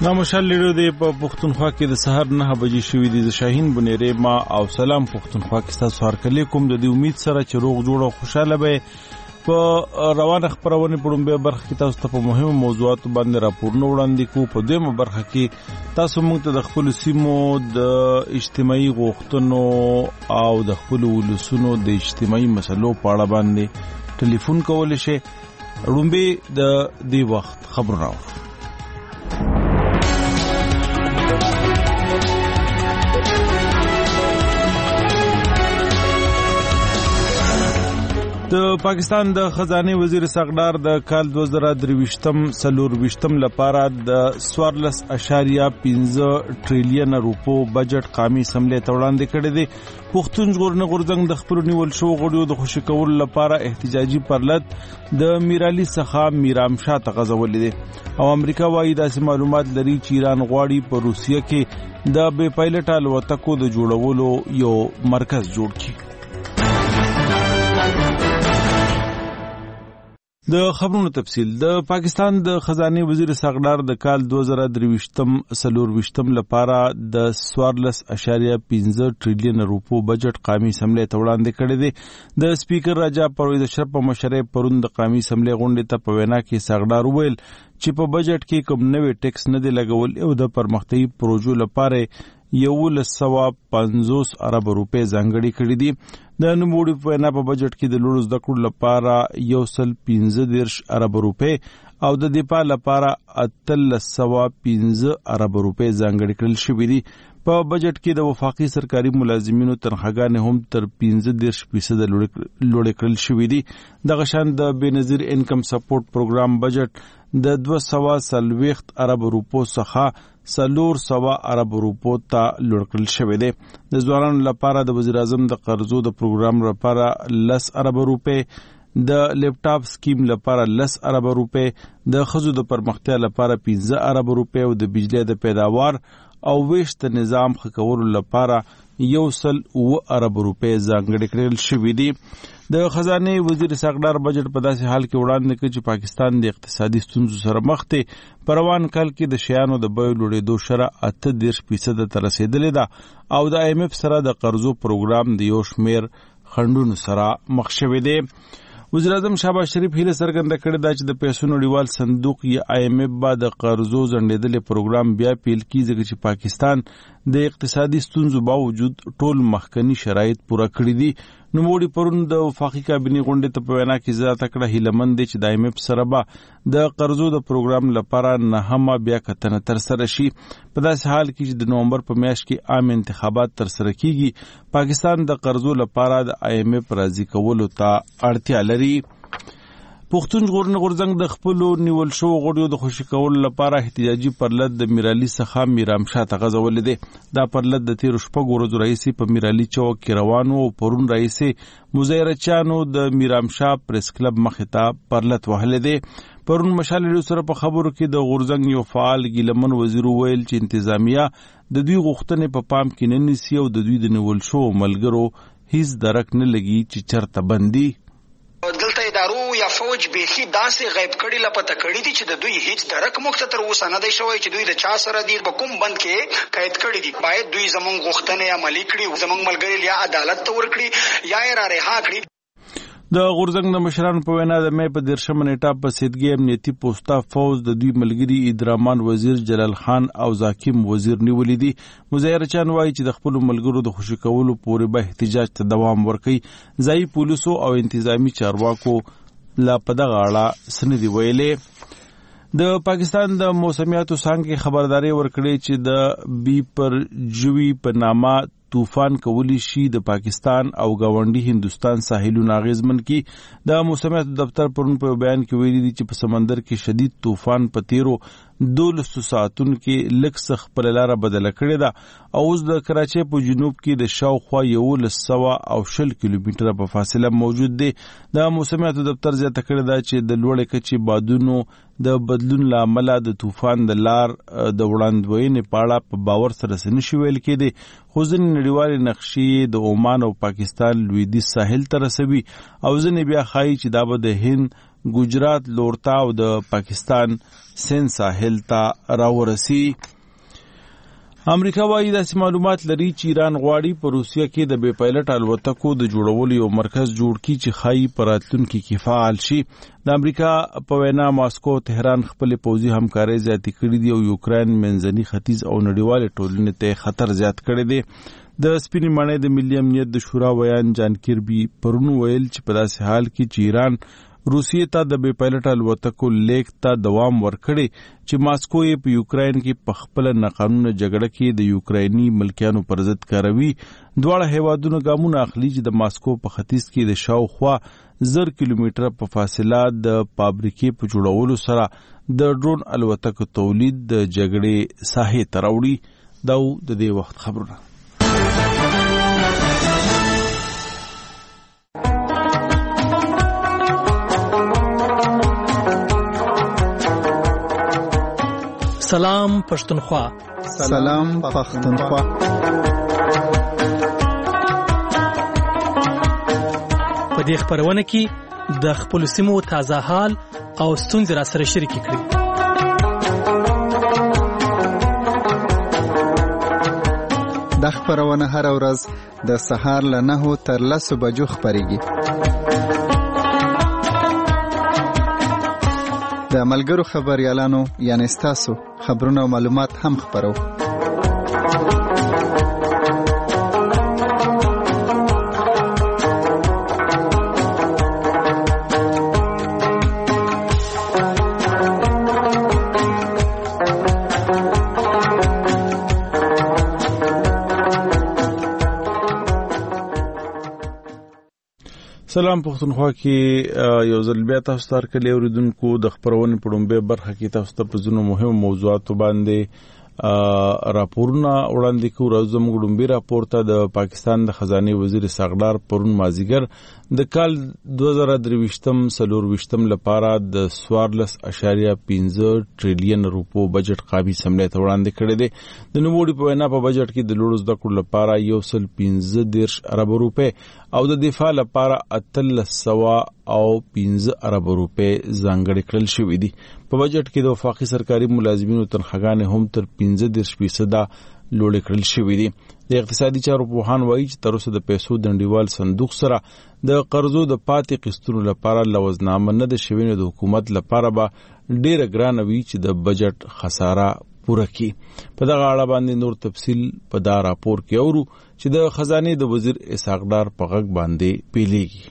نامشال لیډر دی په پښتونخوا کې د سحر 9 بجې شوې دي. د شاهین بنيرې ما او سلام پښتونخوا کې تاسو هرکلی کوم. د دې امید سره چې روغ جوړ او خوشاله به په روانه خبرونه پړم به برخه کې تاسو ته په مهمو موضوعاتو باندې راپورونه وړاندې کوو. په دې برخه کې تاسو موږ ته د خپل سیمو د اجتماعي غوښتنو او د خپل ولسونو د اجتماعي مسلو په اړه باندې ټلیفون کولای شئ. رومبه د دې وخت خبر راو د پاکستان د خزانه وزیر ساغدار د کال 2023-24 لپاره د 14.15 ټریلیون روپو بجټ قومي اسمبلی ته وړاندې کړی دی. پښتون ژغورنې غورځنګ د خپل نیول شو غړیو د خوشی کول لپاره احتجاجي پرلط د میرعلی څخه میرام شاه ته غځولې دي او امریکا وايي داسې معلومات لري چې ایران غواړي په روسیه کې د بې پایلټ الوتکو د جوړولو یو مرکز جوړ کړي. د خبرونو تفصیل. د پاکستان د خزانه وزیر ساغدار د کال 2023-24 لپاره د 14.15 ټریلیون روپو بجټ قومي اسمبلی ته وړاندې کړی دی. د سپیکر راجا پرویز اشرف په مشرۍ پرون د قومي اسمبلی غونډې ته په وینا کې ساغدار وویل چې په بجټ کې کوم نوې ټیکس نه دی لګول او د پرمختیايي پروژو لپاره 150 ارب روپے ځانګړي کړي دي. د نوموړي په وینا په بجټ کې د لوړو زده کړو لپاره 115 ارب روپے او د دفاع لپاره 315 ارب روپے ځانګړي کړل شوي دي. په بجټ کې د وفاقي سرکاري ملازمینو تنخواګانې هم تر 15% لوړې کړل شوي دي. دغه شان د بېنظیر انکم سپورټ پروګرام بجټ د 240 ارب روپو څخه 400 ارب روپو ته لوړ کړل شوی دی. د ځوانانو لپاره د وزیر اعظم د قرضو د پروګرام لپاره 10 ارب روپے، د لیپټاپ سکیم لپاره 10 ارب روپے، د ښځو د پرمختیا لپاره 15 ارب روپے او د بجلی د پیداوار او ویش د نظام ښه کولو لپاره 109 ارب روپے ځانګړي کړل شوي دي. د خزانه وزیر ساغدار بجټ په داسې حال کې وړاندې کړ چې پاکستان د اقتصادي ستونزو سره مخ دی. په روان کال کې د شیانو د بیو لوړېدو شرح 38% ته رسیدلې ده او د IMF سره د قرضو پروګرام د یو شمېر خنډونو سره مخ شوی دی. وزیر اعظم شهباز شریف هیله څرګنده کړې ده چې د پیسو نړیوال صندوق یا IMF با د قرضو ځنډېدلې پروګرام بیا پیل کیږي چې پاکستان د اقتصادي ستونزو باوجود ټول مخکنی شرایط پوره کړی دي. نوموړي پرون د وفاقي کابینې غونډې ته په وینا کې زیاته کړه هیلهمند دي چې د IMF سره به د قرضو د پروګرام لپاره نهمه بیا کتنه ترسره شي. په داسې حال کې چې د نومبر په میاشت کې عام انتخابات ترسره کیږي، پاکستان د قرضو لپاره د IMF راضي کولو ته اړتیا لري. پښتون ژغورنې غورځنګ د خپل نیول شو غړیو د خوشی کولو لپاره احتجاجي پرلط د میرعلی څخه میرام شاه ته غځولې دي. دا پرلط د 13 شپږ ورځو راهیسې په میرعلی چوک کې روان و. پرون راهیسې مظاهرچیانو د میرام شاه پریس کلب مخې ته پرلط وهلې دي. پرون مشال لیډر سره په خبرو کې د غورځنګ یو فعال ګیلمن وزیر وویل چې انتظامیه د دوی غوښتنې په پام کې نه نیسي او د دوی د نیول شو ملګرو هیڅ درک نه لګي چې چرته بندي. دلته ادارو یا فوج بیخي داسې غیب کړي لپته کړي دي چې د دوی هیڅ درک موږ ته تر اوسه نه دی شوی چې دوی د چا سره دي په کوم بند کې قید کړي دي. باید دوی زموږ غوښتنې عملي کړي، زموږ ملګري یا عدالت ته ورکړي یا یې را رها کړي. د غورځنګ د مشرانو په وینا د مې په 13 نیټه په سیدګي امنیتي پوسټا فوز د دوی ملګري ادرامان وزیر جلال خان او زاکیم وزیر نیولې دي. مظاهرچیان وایي چې د خپل ملګرو د خوشی کولو پورې به احتجاج ته دوام ورکړي. ځایي پولیسو او انتظامی چارواکو لا په دغه اړه څه دي ویلي. د پاکستان د موسمیاتو څانګې خبرداري ورکړې چې د بی پر جوی په نامه طوفان کولی شي د پاکستان او گاونډي هندستان ساحلونو اغیزمن کی. د موسمیاتو دفتر پرون په بیان کې ویلي دي چې په سمندر کې شدید طوفان په تیرو 12 ساعتونو کې لږ څه خپل لاره بدله کړې ده او اوس د کراچۍ په جنوب کې د شاوخوا 120 کیلومتره په فاصله موجود دی. د موسمیاتو دفتر زیاته کړې ده چې د لوړې کچې بادونو د بدلون لامل د طوفان د لار د وړاندوینې په اړه په باور سره نشي ویل کېدی، خو ځینې نړیوالې نقشې د عمان او پاکستان لویدیځ ساحل ته رسوي او ځینې بیا ښایي چې دا به د هند ګجرات لورتا او د پاکستان سند ساحل ته راورسي. امریکا وايي داسې معلومات لري چې ایران غواړي په روسیه کې د بې پایلټ الوتکو د جوړولو یو مرکز جوړ کړي چې ښایي په راتلونکي کې فعال شي. د امریکا په وینا ماسکو تهران خپل پوځي همکاري زیاتې کړې دي او یوکرين منځني ختیځ او نړیوال ټولنې ته خطر زیات کړی دی. د سپینې ماڼۍ د ملي امنیت د شورا ویان جان کیربي پرون ویل چې په داسې حال کې چې ایران روسیې ته د بې پایلټ الوتکو لیک ته دوام ورکړي چې ماسکو یې په یوکرين کې په خپل ناقانونه جګړه کې د یوکرایني ملکیانو پر ضد کاروي. دواړه هیوادونو ګامونه اخلي چې د ماسکو په ختیځ کې د شاوخوا 1000 کیلومتره په فاصله د فابریکې په جوړولو سره د ډرون الوتکو تولید د جګړې ساحې ته راوړي. دا د دې وخت خبرونه. سلام پښتونخوا. سلام پښتونخوا. په دې خبرونه کې د خپل سیمو تازه حال او ستونزې را سره شریک کړئ. د خبرونه هر ورځ د سهار له 9 تر 10 بجو خبريږي. د ملګرو خبريالانو یعنی ستاسو خبرونه او معلومات هم خبرو. سلام پښتونخوا کې یو ځل بیا تاسو ته کلی اوریدونکو د خبرونې په لومړۍ برخه کې تاسو ته په ځینو مهمو موضوعاتو باندې راپورونه وړاندې کوو. راځو موږ لومړی راپور ته د پاکستان د خزانه وزیر ساغدار پرون مازیګر د کال 2023-24 لپاره د 14.15 ټریلیون روپو بجټ قابل سملې ته وړاندې کړی دی. د نوموړي په وینا په بجټ کې د لوړو زده کړو لپاره 115 ارب روپے او د دفاع لپاره 1315 ارب روپے ځانګړي کړل شوې دي. په بجټ کې د وفاقي سرکاري ملازمینو تنخواګانې هم تر 15% لوړې کړل شوې دي. د اقتصادي چارو پوهان وایي چې تر اوسه د پیسو د نړیوال صندوق سره د قرضو د پاتې قسطونو لپاره لوزنامه نه د شوینې د حکومت لپاره به ډېره ګرانه وي چې د بجټ خساره پوره کړي. په دغه اړه باندې نور تفصیل په دا راپور کې اورو چې د خزانه د وزیر اسحاقدار په غږ باندې پیلېږي.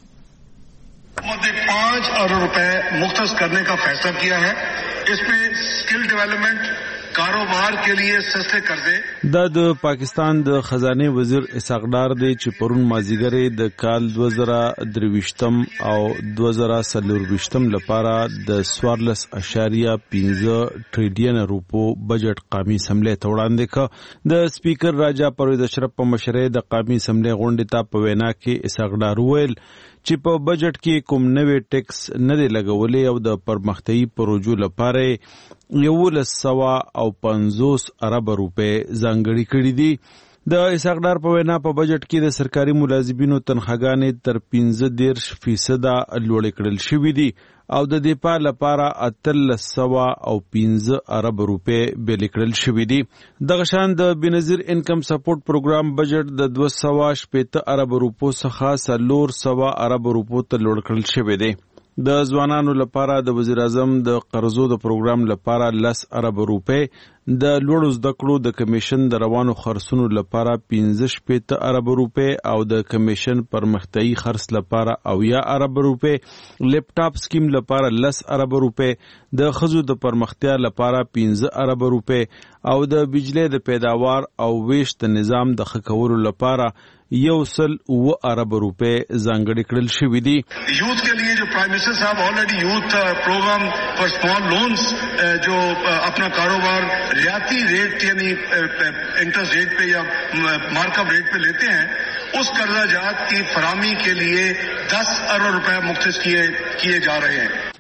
5 अरब रुपए मुख्तस करने का फैसला किया है. इसमें स्किल डेवलपमेंट, कारोबार के लिए सस्ते कर्जे. د پاکستان د خزانه وزیر اسحاقدار دی چې پرون مازیګر د کال 2023 او 2024 لپاره د 14.15 ټریلیون روپو بجټ قومي اسمبلی ته وړاندې کړ. د سپیکر راجا پرویز اشرف په مشرۍ د قومي اسمبلی غونډې ته په وینا کې اسحاقدار وویل چې په بجټ کې کوم نوې ټیکس نه دی لګولې او د پرمختیايي پروژو لپاره 150 ارب روپے ځانګړي کړي دي. د اسحاقدار په وینا په بجټ کې د سرکاري ملازمینو تنخواګانې تر 15% لوړې کړل شوې دي او د دفاع لپاره 1315 ارب روپے بیل کړل شوې دي. دغه شان د بنظیر انکم سپورټ پروګرام بجټ د 215 ارب روپو څخه 400 ارب روپو ته لوړ کړل شوی دی. د ځوانانو لپاره د وزیر اعظم د قرضو د پروګرام لپاره 10 ارب روپے، د لوړو زده کړو د کمیشن د روانو خرڅونو لپاره 15 ارب روپے او د کمیشن پرمختیايي خرڅ لپاره 90 ارب روپے، لیپټاپ سکیم لپاره 10 ارب روپے، د خزو د پرمختیا لپاره 15 ارب روپے او د بجلی د پیداوار او ویش د نظام د ښه کولو لپاره 109 ارب روپے ځانګړي کړل شوي دي. یوتھ کے لیے جو پرائم منسٹر صاحب آلریڈی یوتھ پروگرام فار اسمال لونز جو اپنا کاروبار ریاتی ریٹ یعنی انٹرسٹ ریٹ پہ یا مارک اپ ریٹ پہ لیتے ہیں، اس قرضہ جات کی فراہمی کے لیے 10 ارب روپے مختص کیے جا رہے ہیں.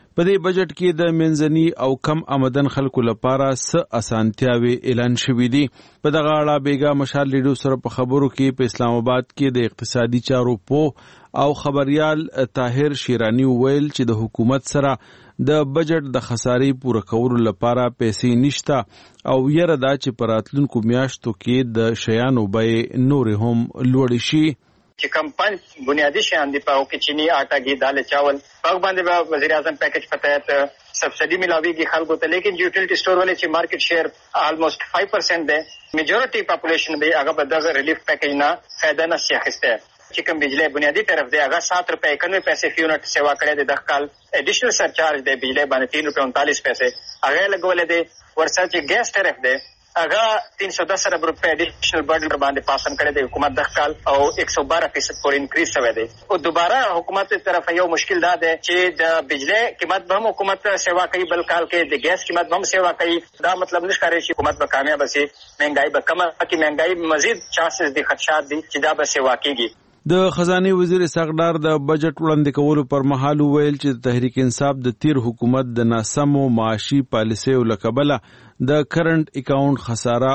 په دې بجټ کې د منځني او کم آمدن خلکو لپاره څه اسانتیاوي اعلان شوې دي. په دغه اړه بیګا مشال لیډو سره په خبرو کې په اسلام آباد کې د اقتصادي چارو او خبريال طاهر شیرانی ویل چې د حکومت سره د بجټ د خسارې پوره کولو لپاره پیسې نشته او یره دا چې په راتلونکو میاشتو کې د شیانو بیې نور هم لوړې شي. چې کم 5 بنیادی شیان دي په کې چینی آټا ګي دال چاول په باندې به وزیر اعظم پیکج په تحت سبسڈی ملاویږي خلکو ته، لیکن یوټیلیټی سٹور ولې چې مارکیټ شیر آلموست 5% دی، میجورټي پاپولیشن دی هغه به دغه ریلیف پیکج نه فائدہ نه شي اخیسته. چې کوم بجلی بنیادی طرف دی هغه 7 روپے 91 پیسې فی یونټ سیوا کړی دی، د کال ایډیشنل سرچارج دی بجلی باندې 3 روپے 39 پیسې هغه لګولې دی. ورسره چې ګیس طرف دی هغه 310 ارب روپے ایډیشنل برډن باندې پاسن کړی دی حکومت د کال او 112% پورې انکریز شوی دی. او دوباره حکومت طرف یو مشکل دا دی چې د بجلی قیمت به هم حکومت سیوا کوي، بل کال کې د ګیس قیمت به هم سیوا کوي. دا مطلب نشکاري چې حکومت به کامیاب شي، مهنګای به کم کی مهنګای مزید چانسز دي خدشات دي چې دا به سیوا کیږي. د خزانه وزیر اسحاق ډار د بجټ وړاندې کولو پر مهال ویل چې تحریک انصاف د تیر حکومت د ناسمو معاشي پالیسیو لکبله د کرنٹ اکاونټ خساره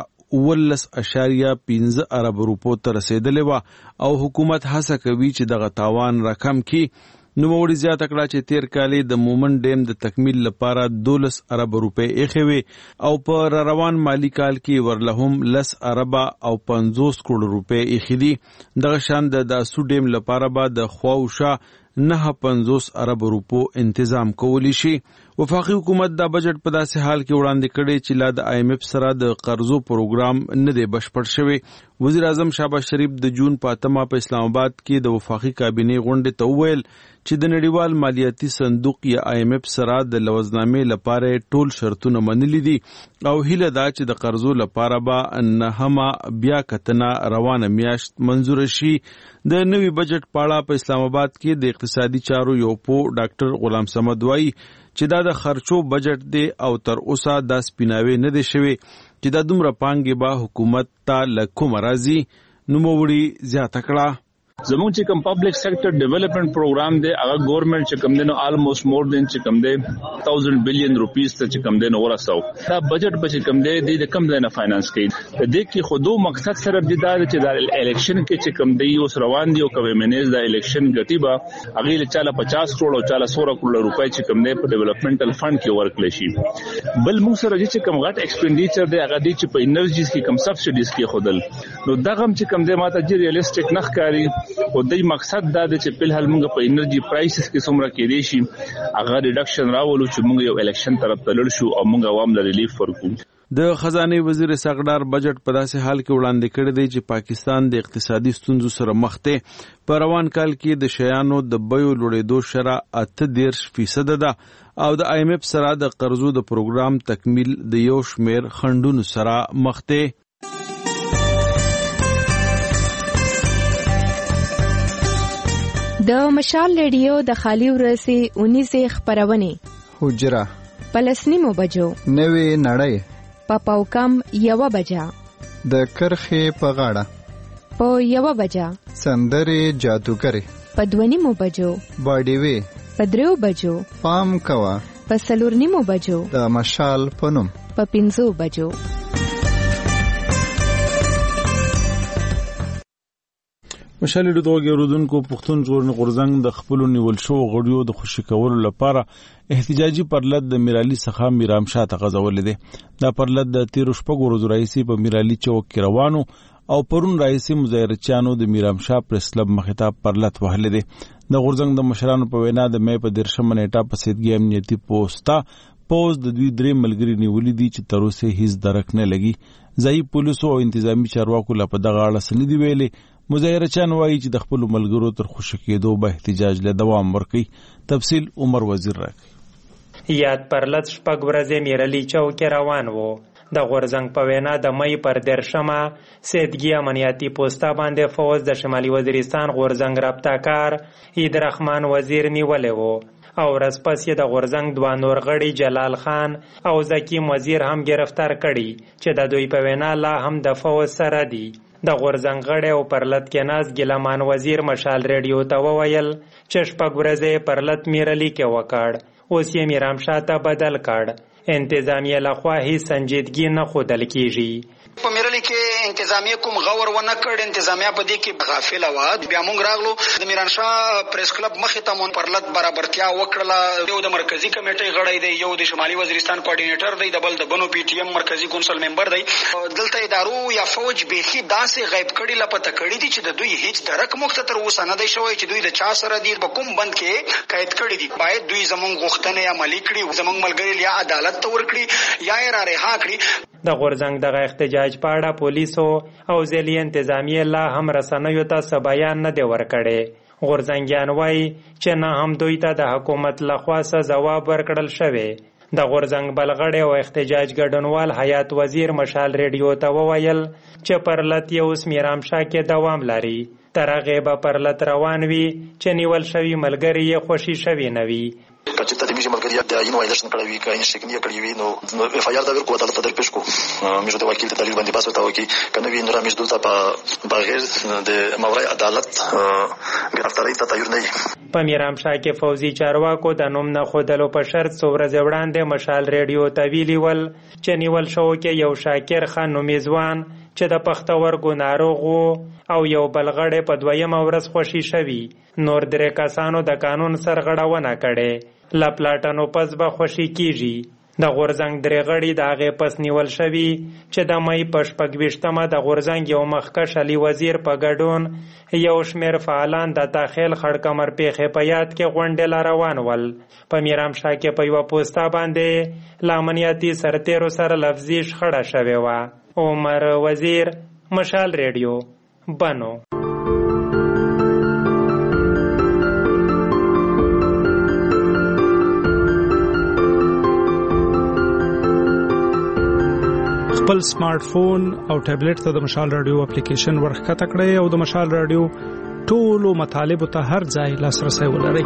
19.15 ارب روپو ته رسیدلې و او حکومت هڅه کوي چې دغه تاوان راکم کړي. نو وړي زیات کړه چې تیر کال د مومن ډیم د تکمیل لپاره 12 ارب روپے ایخوي او په روان مالی کال کې ورلهم 10 ارب او 50 کروڑ روپے ایخدي. دغه شان د داسو ډیم لپاره به د خواوشا 950 ارب روپو تنظیم کولی شي. وفاقي حکومت دا بجټ په داسې حال کې وړاندې کړي چې لا د IMF سره د قرضو پروګرام نه دی بشپړ شوی. وزیر اعظم شهباز شریف د جون په 8 په اسلام آباد کې د وفاقي کابینه غونډې ته وویل چې د نړیوال مالیاتي صندوق یا IMF سره د لوزنامې لپاره ټول شرطونه منلي دي او هیله دا چې د قرضو لپاره به نهمه بیا کتنه روانه میاشت منزور شي. د نوي بجټ پاړه په اسلام آباد کې د اقتصادي چارو یو ډاکټر غلام صمد وایي چې دا د خرچو بجټ دی او تر اوسه دا سپیناوي نه دی شوی چې دا دومره پانګې به حکومت ته لکوم راځي. نوموړي زیاته کړه زمون چې کوم پبلک سېکټر ډیولپمنٹ پروګرام دی هغه ګورنمنت چې کوم دی نو آلموست مور دین چې کوم دی 1000 بلین روپیز ته چې کوم دی نو ورساو. دا بجټ به چې کوم دی د کم ځای نه فاینانس کوي. د دې کې خودو مقصد سره د چې د الیکشن کې چې کوم دی اوس روان دی او کوي منیز د الیکشن غټي با هغه له چاله 50 کروڑ او چاله 100 کروڑ روپۍ چې کوم دی په ډیولپمنټل فند کې ورکړل شي. بل موږ سره چې کوم غټ ایکسپینډیچر دی هغه دی چې په انرژیز کې کوم سبسډیز کې خودل نو دغه چې کوم دی ماته چې ریالستیک نه ښکاری. او د مقصد دا دی چې په هل موږ په انرژي پرایسز کې څومره کې دي شي هغه ریډکشن راولو چې موږ یو الیکشن طرف ته لړ شو او موږ عوام له ریلیف ورکو. د خزانه وزیر اسحاق ډار بجټ په داسې حال کې وړاندې کړی دی چې پاکستان د اقتصادي ستونزو سره مخ دی. په روان کال کې د شیانو د بیو لوړېدو شرح 8% ده او د IMF سره د قرضو د پروګرام تکمیل د یو شمیر خندونو سره مخ دی. د مشال ریډیو د خالی ورسي 19 خبرونه حجره پلسنیمو بجو نوې نړۍ پاپاوکم 1 بجا د کرخې په غاړه په 1 بجا سندرې جادوګرې په 2 بجو باډي وی په 3 بجو پام کوا په 4 بجو د مشال پنوم په 5 بجو. مشال د دوه ګرودونکو پښتون ژغورنې غورځنګ د خپل نیول شو غړیو د خوشی کولو لپاره احتجاجي پرلط د میرالي څخه میرام شاه ته غځول دي. دا پرلط د 13 شپږ ورځې راځي په میرالي چوک کې روانو او پرون راځي مظاهرچیانو د میرام شاه پریس کلب مخاطب پرلط وهل دي. د غورځنګ د مشرانو په وینا د مې په 13 نیټه په سیدګي امنیتي پوسټا پوز د دوی درې ملګری نیولې دي چې تر اوسه هیڅ درک نه لګي. ځای پولیسو او انتظامی چارواکو لا په دغه اړه سندې دی ویلي. مظاهرچیان وایي چې د خپل ملګرو تر خوشی کېدو به احتجاج له دوام ورکړي. تفصیل عمر وزیر راکړي. یاد پرلط شپږ ورځې میرالي چوک روان وو. د غورځنګ په وینا د مې پر 13 سیدګي امنیتي پوسټا باندې فوج د شمالي وزیرستان غورځنګ رابطه‌کار عیدرحمان وزیر نیولې وو او ورځپس یې د غورځنګ دوه نور غړي جلال خان او زکیم وزیر هم گرفتار کړي چې د دوی په وینا لا هم د فوج سره دي. د غورځنګ غړي او پرلط کې ناز ګلمان وزیر مشال ریډیو ته وویل چې شپږ ورځې پرلط میرالي کې وکړ. اوس یې میرامشاه ته بدل کړ. انتظامیه لخوا هیڅ سنجیدګي نه ښودل کیږي. په میرلی کې انتظامیه کوم غور ونه کړ، انتظامیه په دې کې غافله وه. بیا موږ راغلو د میرانشاه پریس کلب مخې ته مون پرلت برابرتیا وکړله. یو د مرکزی کمیټې غړی دی، یو د شمالي وزیرستان کوارډینیټر دی، د بل د بنو پی ټی ایم مرکزی کونسل ممبر دی. دلته ادارو یا فوج بیخي داسې غیب کړي لپته کړي دي چې د دوی هیڅ درک موږ ته تر اوسه نه دی شوی چې دوی د چا سره دي، په کوم بند کې قید کړي دي. باید دوی زموږ غوښتنې عملي کړي، زموږ ملګري یا عدالت ته ورکړي یا یې را رها کړي. د غورځنګ دغه احتجاج په اړه پولیسو او ځلي انتظامیه لا هم رسنیو ته څه بیان نه دی ورکړی. غورځنګیان وایي چې نه هم دوی ته د حکومت لخوا څه ځواب ورکړل شوی. د غورځنګ بلغړی او احتجاج ګډونوال حیات وزیر مشال ریډیو ته وویل چې پرلت یې اوس میرامشاه کې دوام لري. تر هغې به پرلت روان وي چې نیول شوي ملګري یې خوشي شوي نه وي. چې تدریجي ملګریت د اینو ایلشن کړی وي، که این شکنیه کړی وي، نو اف آی آر دا ورکو عدالت ته در پیش کو. موږ د وکیل ته دلیل باندې بحث ورته وکړي، که نه وي نور موږ دلته په بغیر د مورای عدالت ګرفتاری ته تیار نه یو. په میرامشاه کې فوزي چارواکو د نوم نه ښودلو په شرط څو ورځې وړاندې مشال ریډیو ته ویلي ول چې نیول شوو کې یو شاکر خان نومي ځوان چې د پښتورګو ناروغ او یو بلغړی په دویمه ورځ خوشي شوي. نور درې کسانو د قانون سرغړونه کړې. له پلاټنو پس به خوشي کیږي. د غورځنګ درې غړي د هغې پس نیول شوي چې د مۍ په 26مه د غورځنګ یو مخکښ علي وزیر په ګډون یو شمېر فعالان د تاخیل خړکمر پیښې په یاد کې غونډې لا روان ول. په میرامشاه کې په یوه پوسته باندې له امنیتي سرتیرو سره لفظي شخړه شوې وه. عمر وزیر، مشال ریډیو، بنو. خپل سمارټ فون او ټابلیټ ته د مشال رادیو اپلیکیشن ورښکته کړئ او د مشال رادیو ټولو مطالبو ته هر ځای لاسرسی ولرئ.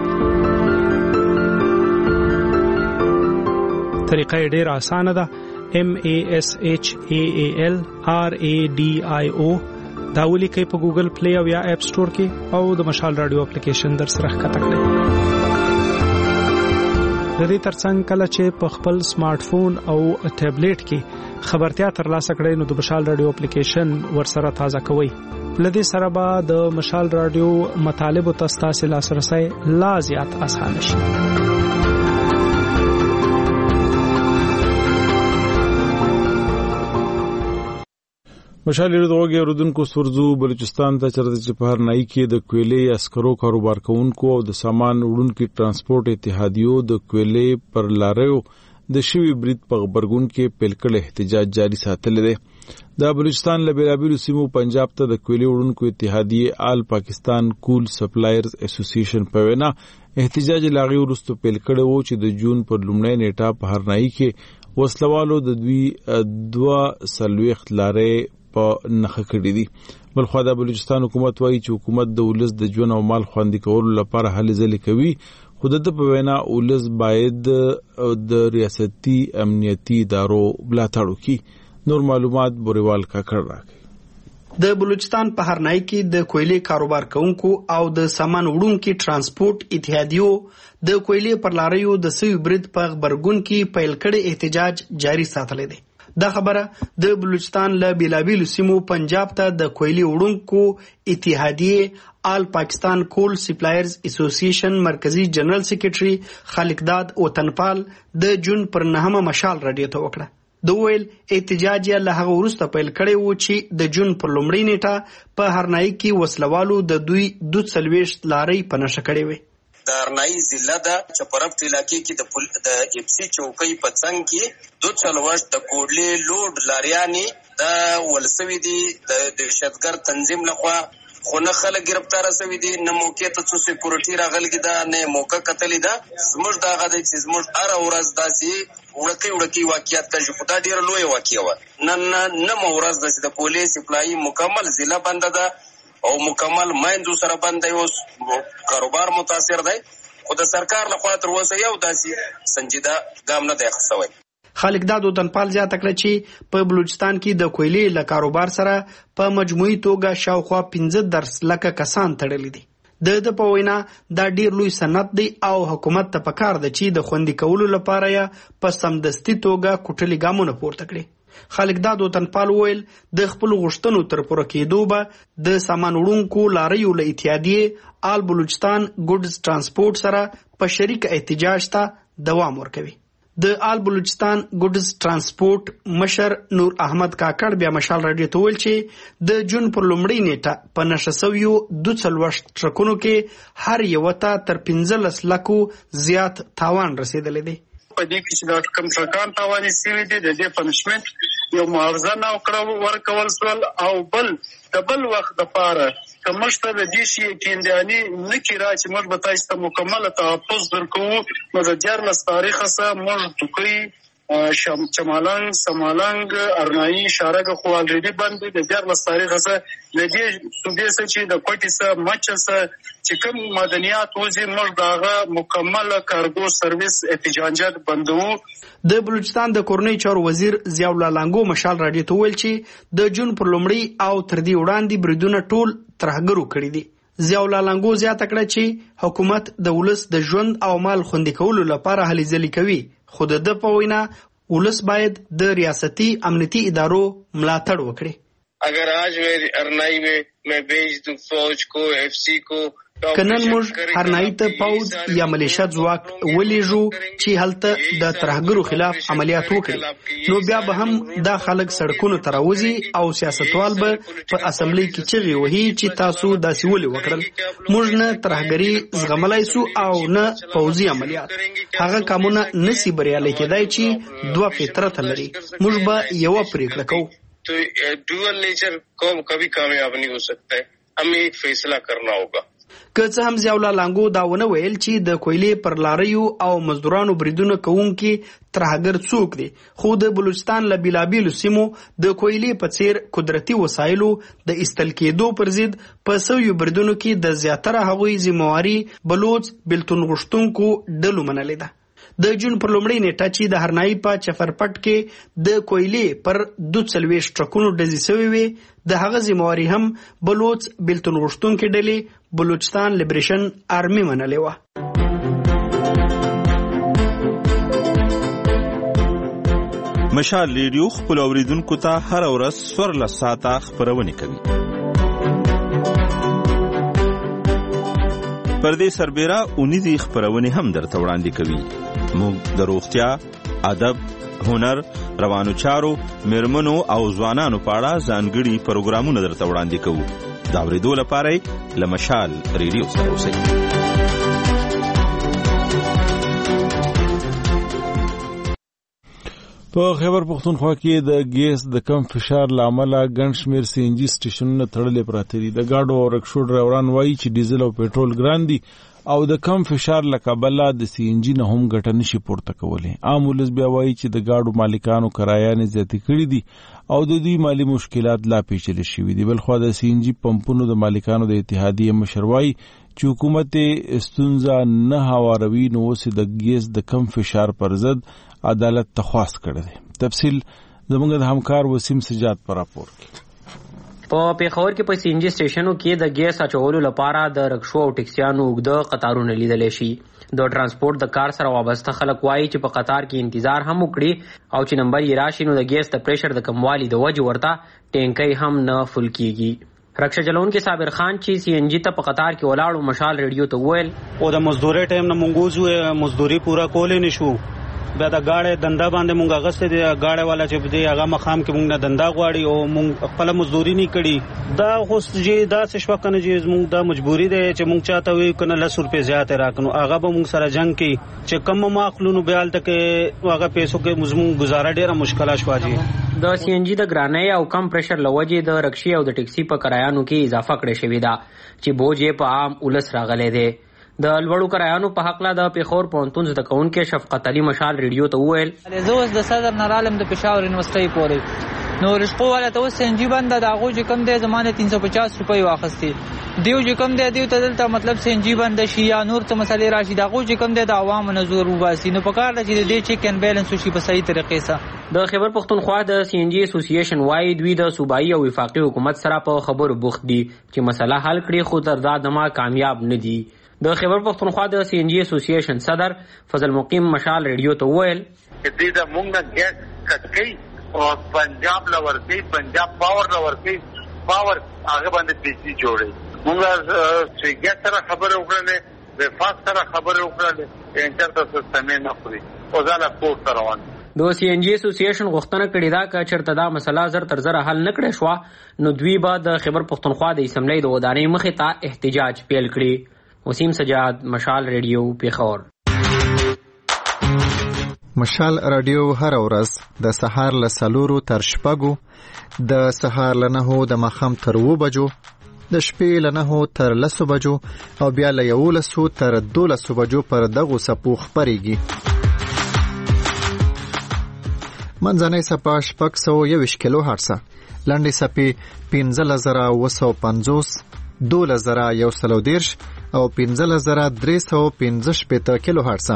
طریقه یې ډېره اسانه ده. MASHAAL RADIO دا ولیکئ په ګوګل پلی او یا اپ سټور کې او د مشال رادیو اپلیکیشن در سره ښکته کړئ. د دې ترڅنګ کله چې په خپل سمارټ فون او ټابلیټ کې خبرتیا ترلاسه کړئ نو د مشال رادیو اپلیکیشن ورسره تازه کوئ. لدې سره به د مشال رادیو مطالبو ته ستاسو لاسرسی لا زیات اسانه شي. مشال ریډیو غوږی اوریدونکو سورزو بلوچستان ته چرته چې په هرنای کې د کویلې عسکرو کاروبار کوونکو او د سامان وړونکو ترانسپورت اتحادیو د کویلې پر لاریو د شوی برید په خبرګون کې پیلکل احتجاج جاری ساتل دي. د بلوچستان له بیلابیلو سیمو پنجاب ته د کویلې وړونکو اتحادیه آل پاکستان کول سپلایرز اسوسییشن په وینا احتجاج لاغي ورستو پیلکل وو چې د جون پر لومړی نیټه په هرنای کې وسلوالو د دوی 2 لارې په نخښه کړې دي. بلخو د بلوچستان حکومت وایي چې حکومت د ولس د ژوند او مال خوندي کولو لپاره هلې ځلې کوي. خو د په وینا ولس باید د ریاستي امنیتي ادارو ملاتړ وکړي. نور معلومات بوریوال کاکړ راکړي. د بلوچستان په هرنای کې د کویلې کاروبار کوونکو او د سامان وړونکو ترانسپورت اتحادیو د کویلې پر لاریو د سوي برید په خبرګون کې پیل کړي احتجاج جاری ساتل دي. دا خبره د بلوچستان له بیلابیلو سیمو پنجاب ته د کویلې وړونکو اتحادیه آل پاکستان کول سپلایرز اسوسییشن مرکزی جنرال سیکریټری خالقداد وطنپال د جون پر 9 مشال رادیو ته وکړه. د ویل احتجاج له هغه وروسته پیل کړي وو چې د جون پر لومړۍ نیټه په هرنای کې وسلوالو د دوی 240 لارې په نشه کړې وي. د هرنای ضلع د چپرفت علاقې کې د اپسی چوکۍ په څنګ کې 240 د کوډلې لوډ لاریانې د ولسوي دي د دهشتګرد تنظیم لخوا خو نه خلک گرفتار شوي دي، نه موقع ته څو سکیورټي راغلي ده، نه موقع کتلې ده. زموږ دغه دی چې زموږ هره ورځ داسې وړکۍ واقعیت کېږي، خو دا ډېره لویه واقعه وه. نن ورځ داسې د پولیس سپلایي مکمل ضلع بنده ده او مکمل مایندو سره بند دی. اوس کاروبار متاثر دی، خو د سرکار لخوا تر اوسه یو داسې سنجیده ګام نه دی اخیستی شوی. خالقداد وطنپال زیاته کړه چې په بلوچستان کې د کویلې له کاروبار سره په مجموعي توګه شاوخوا 15 لکه کسان تړلي دي. د په وینا دا ډیر لوی صنعت دی او حکومت ته پکار ده چې د خوندي کولو لپاره یې په سمدستي توګه کوټلي ګامونه پورته کړي. خالق داد وطنپال وویل د خپل غوښتنو تر پوره کېدو به د سامان وړونکو لاریو له اتحادیې آل بلوچستان ګوډز ترانسپورټ سره په شریک احتجاج ته دوام ورکوي. د آل بلوچستان ګوډز ترانسپورټ مشر نور احمد کاکړ بیا مشال راډیو ته ویل چې د جون پر لومړۍ نیټه په نشه سویو 42 ټرکونو کې هر یو ته تر 15 لکو زیات تاوان رسیدلی دی. په دې کې چې د کم ټرکان تاواني شوي دي د دې پنشمنټ یو معاوضه نه ورکول شول او بل وخت دپاره که موږ ته د دې شي یقیندیاني نه کړه چې موږ به تاسو ته مکمله تحفظ درکوو نو د 14 تاریخه څخه موږ ټوکۍ چمالنګ سمالنګ ارنایي شارګه خو الریډي بند دي. د 14 تاریخه څخه د دې صوبې څخه چې د کوټې څخه مچ څخه چې کوم مدنیات وځي موږ دغه مکمله کارګو سرویس احتجاجات بندوو. د بلوچستان د کورنۍ چارو وزیر ضیاء الله لانګو مشال راډیو ته ویل چې د جون پر لومړۍ او تر دې وړاندې بریدونه ټول ترهګرو کړي دي. ضیاء الله لانګو زیاته کړه چې حکومت د ولس د ژوند او مال خوندي کولو لپاره هلې ځلې کوي خو د په وینا ولس باید د ریاستي امنیتي ادارو ملاتړ وکړي. اگر آج ارنائی میں بیچ دوں فوج کو ایف سی کو کنن موږ هرنایي ته پوځ یا ملیشیا ځواک ولیږو چې هلته د ترهګرو خلاف عملیات وکړي نو بیا به هم دا خلک سړکونو ته راوځي او سیاستوال به په اسمبلی کې چغې وهي چې تاسو داسې ولې وکړل. موږ نه ترهګري زغملای سو او نه پوځي عملیات. هغه کامونه نسی بریالي کېدای چې دوه فطرت لري. موږ به یو پریکړه کوو. تو ډوئل نیچر قوم کبھی کامیاب نہیں ہو سکتا ہے. ہمیں ایک فیصلہ کرنا ہوگا. که څه هم ضیاء الله لانګو دا ونه ویل چې د کویلې پر لاریو او مزدورانو بریدونه کوونکي ترهګر څوک دي خو د بلوچستان له بیلابیلو سیمو د کویلې په څیر قدرتي وسایلو د ایستل کېدو پر ضد په سویو بریدونو کې د زیاتره هغوی ذمہواري بلوچ بلتون غوښتونکو ډلو منلې ده. د جون پر لومړۍ نیټه چې د هرنایي په چفرپټ کې د کویلې پر 42 ټرکونو ډزې سوي وي د هغه ذمہواري هم بلوچ بلتون غوښتونکې ډلې بلوچستان لیبریشن آرمي منلې وه. مشال ریډیو خپل اوریدونکو ته هر ورځ 14 ساعته خبرونه کوي. پردې سربېره اونیزي خبرونه هم درته وړاندې کوي. موږ د روغتیا، ادب، هنر، روانو چارو، میرمنو او ځوانانو په اړه ځانګړي پروګرامونه درته وړاندې کوو. دا اورېدو لپاره له مشال ریډیو سره اوسئ. په خیبر پختونخوا کې د ګیس د کم فشار لامله ګڼ شمېر سی ان جی سټیشنونه تړلې پراته دي. د ګاډو او رکشو ډرایوران وایي چې ډیزل او پېټرول ګران دي او د کم فشار له کبله د سی ان جی نه هم ګټه نشي پورته کولی. عام ولس بیا وایي چې د ګاډو مالکانو کرایانې زیاتې کړي دي او د دوی مالی مشکلات لا پیچلي شوي دي. بلخوا د سی ان جی پمپونو د مالکانو د اتحادیې مشر وایي چې حکومت ستونزه نه هواروي نو اوس د ګیس د کم فشار پر ضد عدالت تخواست کړی دی. تفصیل زموږ د همکار وسیم سجاد پر راپور کې. په پیښور کې په سی ان جی سټیشنو کې د ګیس اچولو لپاره د رکشو او ټکسیانو اوږده قطارونه لیدلی شي. د ترانسپورټ د کار سره وابسته خلک وایي چې په قطار کې انتظار هم وکړي او چې نمبر یې راشي نو د ګیس د پریشر د کموالي د وجې ورته ټینکۍ هم نه فل کیږي. رکشا چلونکي صابر خان چې سی ان جی ته په قطار کې ولاړو مشال ریډیو ته وویل او د مزدوري ټایم نه مونږ مزدوري پورا کولې نشو. بیا د گاڑی دنده باندې مونږ اغستې دی. گاڑی والا چې دی هغه مخام کې مونږ نه دنده غواړي او مونږ خپل مزدوري نه کړي. دا خو چې دا څه شو کنه چې مونږ دا مجبوری دی چې مونږ چاته وي کنه 10 روپے زیات راکنو هغه به مونږ سره جنگ کوي چې کم ماخلونو بیال ته کې هغه پیسو کې مونږ گزاره ډیره مشکله شواجی. د سی ان جی د ګرانۍ او کم پریشر لوجې د رکشي او د ټکسي په کرایانو کې اضافه کړې شوې ده چې بوج په عام ولس راغلی دی. د لوړو کرایانو په حق لا د پیښور پوهنتون زده کوونکي شفقت علي مشال ریډیو ته وویل زه اوس د صدر نه رالم د پېښور یونیورسټۍ پورې نو رشقو والا ته اوس سنجي بند د هغو چې کوم دی زمانه 350 روپۍ واخیستې دیو چې کوم دی دیو ته دلته مطلب سنجي بند شي یا نور څه مسلې راشي د هغو چې کوم دی د عوامو نه زور وباسي نو په کار ده چې د دې چیک اینډ بیلنس وشي په صحیح طریقې سره. د خیبر پختونخوا د سی ان جی اسوسییشن وايي دوی د صوبایي او وفاقي حکومت سره په خبرو بوخت دي چې مسله حل کړي خو تر دا دمه کامیاب نه دي. د خیبر پختونخوا د سی ان جی اسوسییشن صدر فضل مقیم مشال ریډیو ته وویل دې د مونږ ګټ کټکې او پنجاب لورتي پنجاب باور لورتي باور هغه باندې پیسې جوړي مونږ چې ګټ سره خبره وکړلې وفاق سره خبره وکړلې انټر ته سمې نه خوري او ځاله کوټ روان. د سی ان جی اسوسییشن غوښتنه کړې ده چې چرته دا مسله زر تر زر حل نه کړې شو نو دوی به د خیبر پختونخوا د اسمبلی د ودانۍ مخې ته احتجاج پیل کړي. وسیم سجاد مشال ریډیو پیښور. مشال رادیو هر ورځ د سهار له 4 تر 6 د سهار له 9 د ماښام تر 2 بجو د شپې له 9 تر 10 بجو او بیا له 11 تر 12 بجو پر دغه سپو خبريږي. منځنۍ سپا 621 کیلو هرتز، لنډې سپې 15950، 12110 او 15315 کیلو هرتز.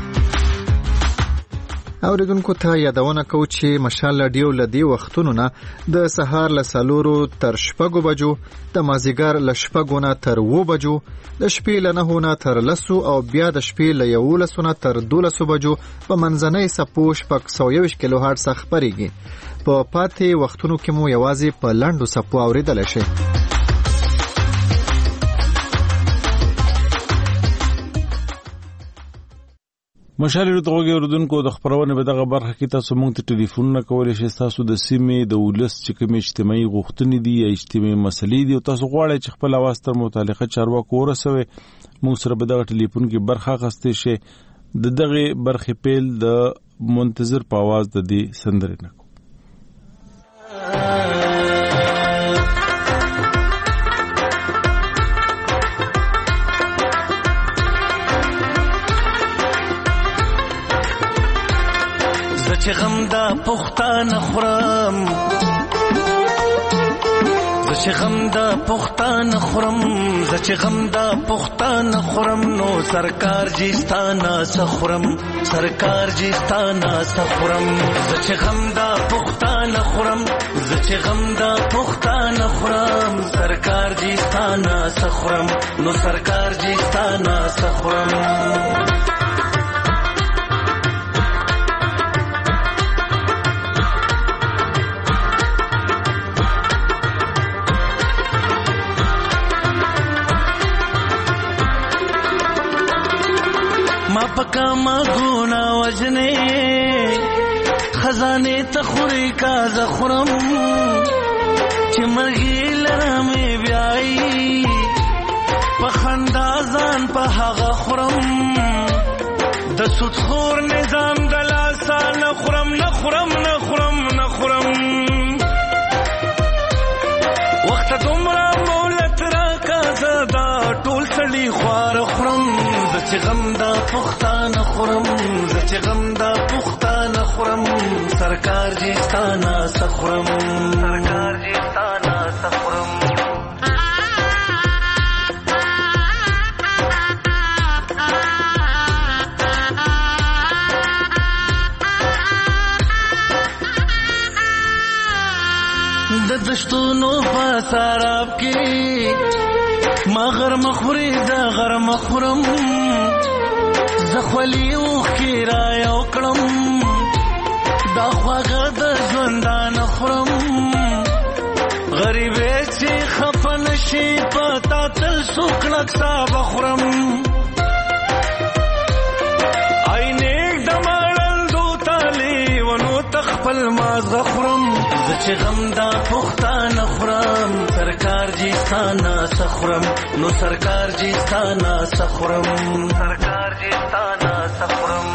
اوریدونکو ته یادونه کوو چې مشال رادیو لدی وختونو نه د سهار له 4 تر 6 بجو، د مازیګر له 6 نه تر 2 بجو، د شپې له 9 نه تر 10 او بیا د شپې له 11 نه تر 12 بجو په منځنۍ سپو 621 کیلو هرتز خبريږي. په پاتې وختونو کې مو یوازې په لاندو سپو اوریدل شي. مشالې دغه اوردونکو د خبرونه به دغه برخه کې تاسو مونږ ته ټلیفونونه کولای شئ. تاسو د سیمې د ولس چې کوم اجتماعي غوښتنې دي یا اجتماعي مسلې دي او تاسو غواړئ چې خپل اواز تر متعلقه چارواکو ورسوي، مونږ سره به دغه ټلیفون کې برخه اخیستئ شئ. د دغه برخې پیل د منتظر په اواز د دې سندرې نه چې غم دا پښتانه خورم، چې غم دا پښتانه خورم، چې غم دا پښتانه خورم، نو سرکار جستانه سخورم، سرکار جستانه سخورم. چې غم دا پښتانه خورم، چې غم دا پښتانه خورم، سرکار جستانه سخورم، نو سرکار جستانه سخورم. ما پکا ما گونا وجنے خزانے تخوری کا زخرم، چمرگی لرمی بیائی پخندازان پہاغا خورم، دسوت خور نظام دلاسا نخورم نخورم نخورم نخورم. وقت دمرا مولت را کا زدا ټول سړي خوار خورم، چې غم دا پښتانه خورم، چې غم دا پښتانه خورم، سرکار جستانه سخورم، سرکار جستانه سخورم. د دشتونو په سراب کې ما غر مخوري دا غر مخورم، زخولی اوخ کی را یو کړم، دا خواږه د ژوندان خورم، غریبې چې خفن شي پتا تل سوکړک صاحب خورم. عینک د مړل دو تالی ونو تخپل ماز خورم، چې غم دا پښتانه خورم، سرکار جستانه سخورم، نو سرکار جستانه سخورم، سرکار جستانه سخورم.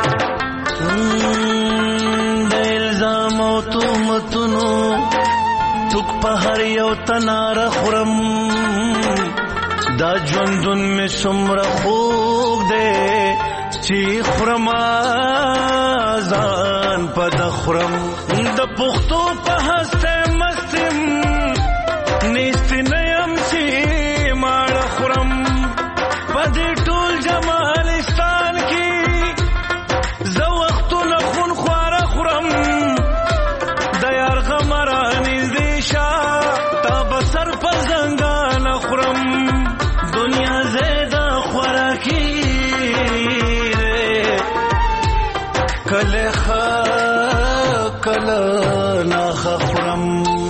د الزام او تهمتونو توک په هر یو تناره خورم، دا ژوندون مې څومره خوږ دی چې خورم ځان په د خورم. د پښتو په هسته لخه کله ناخه خورم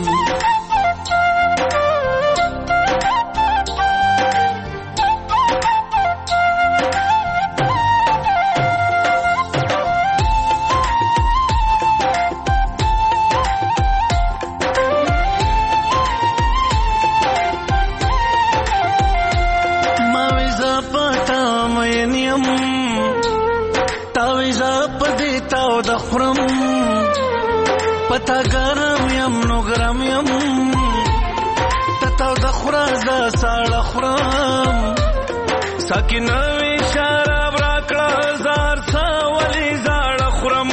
خورم پتا ګرم یم نو ګرم یم تتاو د خورازه ساړه خورم ساکینه وی شراب راکړه زار ساولی زاړه خورم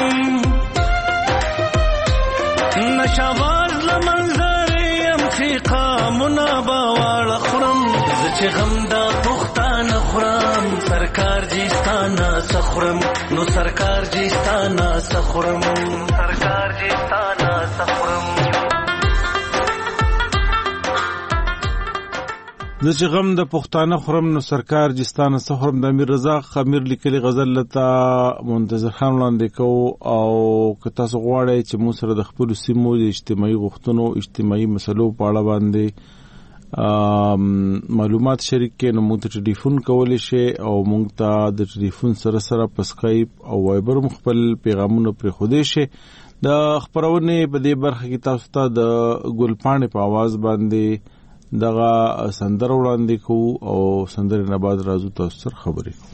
نشاواز لمنظر یم چې قامونه باواړه خورم زه چې غم دا پښتانه خورم سرکار جیستانه سخورم نو سرکار جیستانه سخورم سرکار جیستانه سخورم زه چې غم د پښتانه خورم نو سرکار جیستانه سخورم د امیر رضا خمیر لیکلي غزل لته منتظر خان وړاندې کوو او که تاسو غواړئ چې موږ سره د خپلو سیمو د اجتماعي غوښتنو اجتماعي مسلو په اړه باندې معلومات شریک کړئ نو موږ ته ټلیفون کولی شئ او موږ ته د ټلیفون سره په اسکایپ او وایبر خپل پیغامونه پرېښودی شئ د خپرونې په دې برخه کې تاسو ته د ګلپاڼې په आवाज باندې دغه سندره وړاندې کوو او سندرې نه بعد راځو تاسو سره خبرې کوو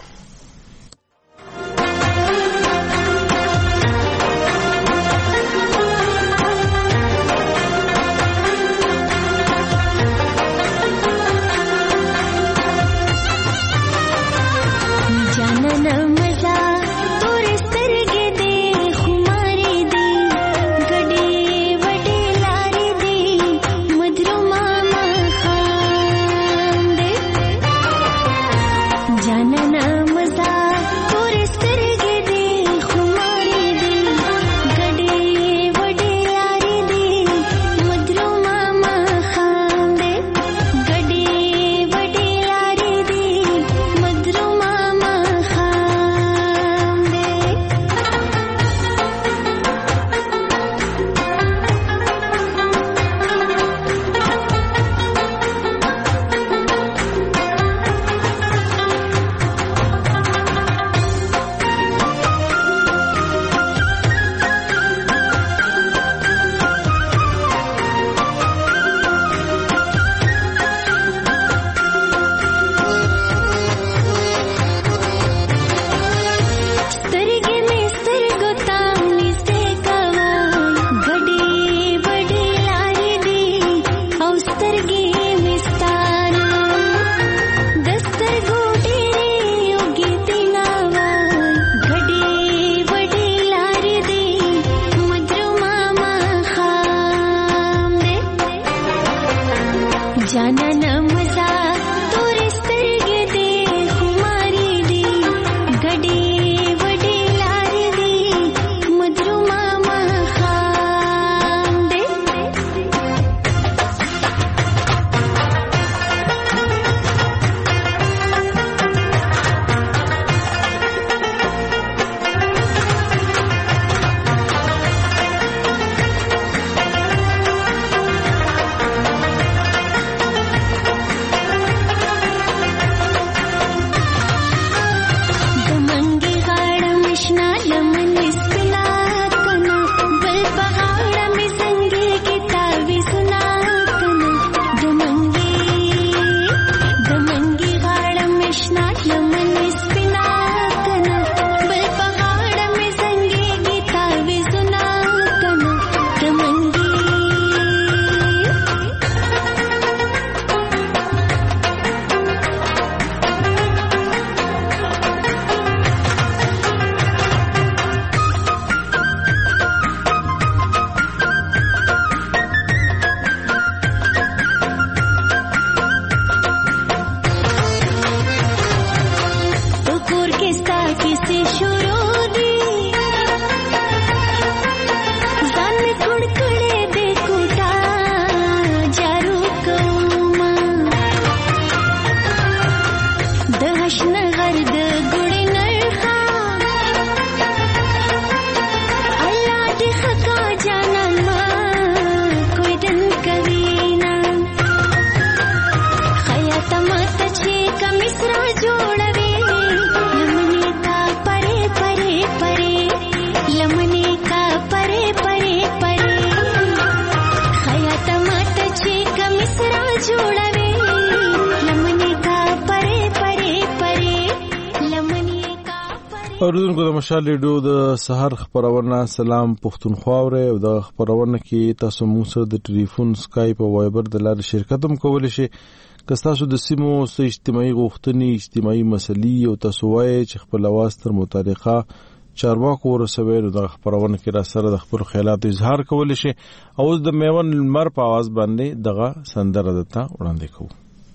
اوریدونکو د مشال ریډیو د سحر خبرونه سلام پښتونخوا او د خبرونه کې تاسو موږ سره د ټلیفون سکایپ او وایبر د لارې شرکت هم کولای شئ که تاسو د سیمو اجتماعي غوښتنې اجتماعي مسلې او تاسو وایي چې خپل اواز تر متعلقه چارواکو ورسوي نو د خبرونه کې را سره د خپل خیالات اظهار کولای شئ او د میون لمر په आवाज باندې دغه سندره دته وړاندې کوو.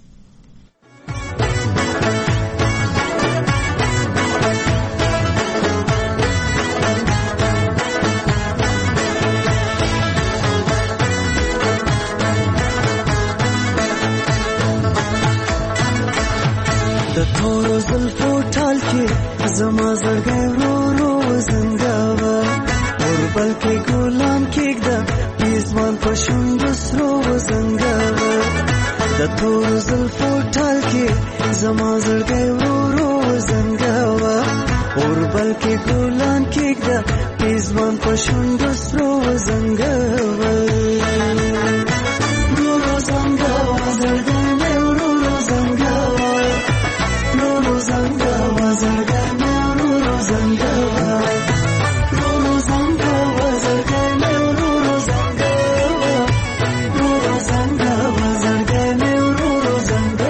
د تورو زلفو ټال کې زما زړګی ورو ورو زنګاوه اوربل کې ګلان کېږده پیزمان په شونډو سرو زنګاوه د تورو زلفو ټال کې زما زړګی ورو ورو زنګاوه اوربل کې ګلان کېږده پیزمان په شونډو سرو زنګاوه ورو زنګاوه زړګی مې ورو ورو زنګاوه Zanga wazarga meuru zanga Ruru zanga wazarga meuru zanga Ruru zanga wazarga meuru zanga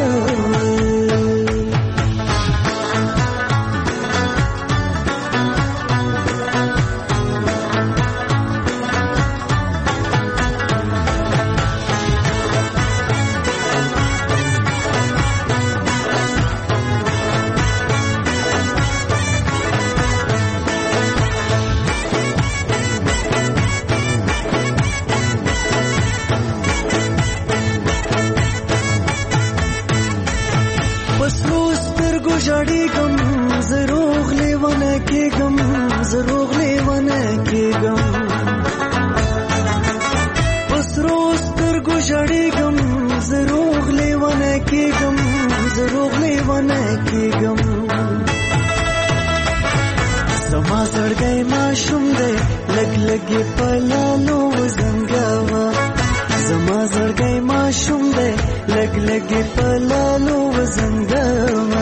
زما زړګی ماشوم دی لګ لګې په لالو زنګاوه زما زړګی ماشوم دی لګ لګې په لالو زنګاوه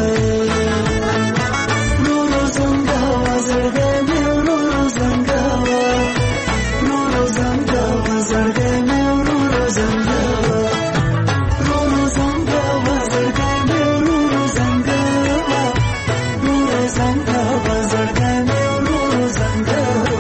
نورو زنګاوه زړګی مې نورو زنګاوه نورو زنګاوه زړګی مې نورو زنګاوه نورو زنګاوه زړګی مې نورو زنګاوه نورو زنګاوه زړګی مې نورو زنګاوه